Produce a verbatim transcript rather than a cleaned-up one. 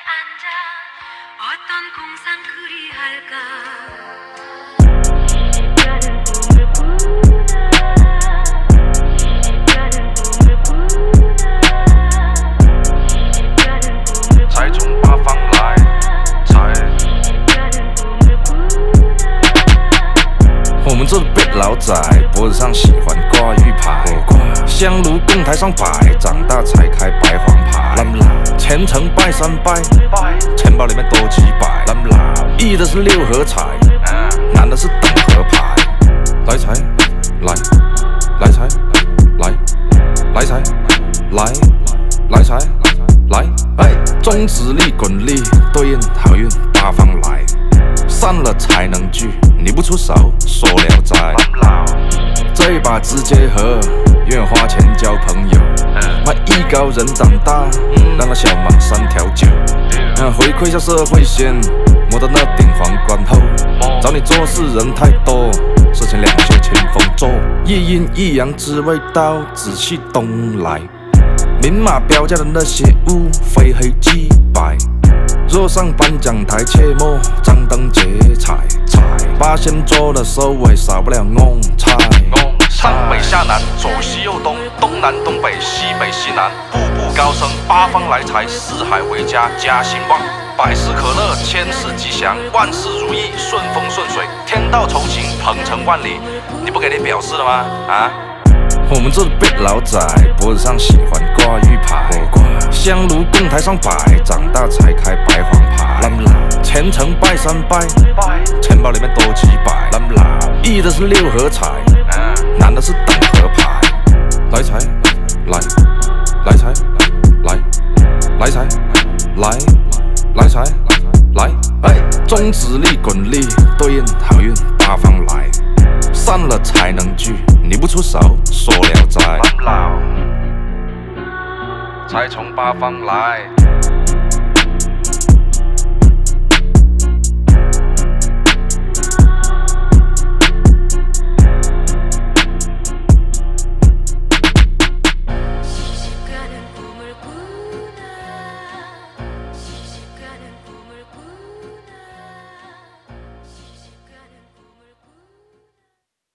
앉아 어떤 공상 그리 할까 我们这辈老仔脖子上喜欢挂玉牌，香炉供台上摆，长大才开白黄牌。虔诚拜三拜，钱包里面多几百。一的是六合彩，男的是等合牌。来财，来，来财，来，来财，来，来财，来，哎，中指力滚力对应好运八方来。散了才能聚，你不出手说聊斋。这一把直接和，愿花钱交朋友。卖艺高人胆大，让他小忙三条酒。回馈下社会先，摸到那顶皇冠后。找你做事人太多，事情两袖清风做。一阴一阳之谓道，紫气东来。明码标价的那些物，非黑即白。若上颁奖台，切莫张灯结彩。八仙桌的收尾，少不了翁菜。 上北下南，左西右东，东南东北，西北西南，步步高升，八方来财，四海为家，家兴旺，百事可乐，千事吉祥，万事如意，顺风顺水，天道酬勤，鹏程万里。你不给点表示了吗？啊？ 我们这辈老仔脖子上喜欢挂玉牌，香炉供台上摆，长大才开白黄牌。虔诚拜三拜，钱包里面多几百。一的是六合彩，男的是等合牌。来财，来，来财，来，来财，来，来财，来，哎，中指力滚力对应好运八方来。散了才能聚，你不出手说聊斋。 财从八方来。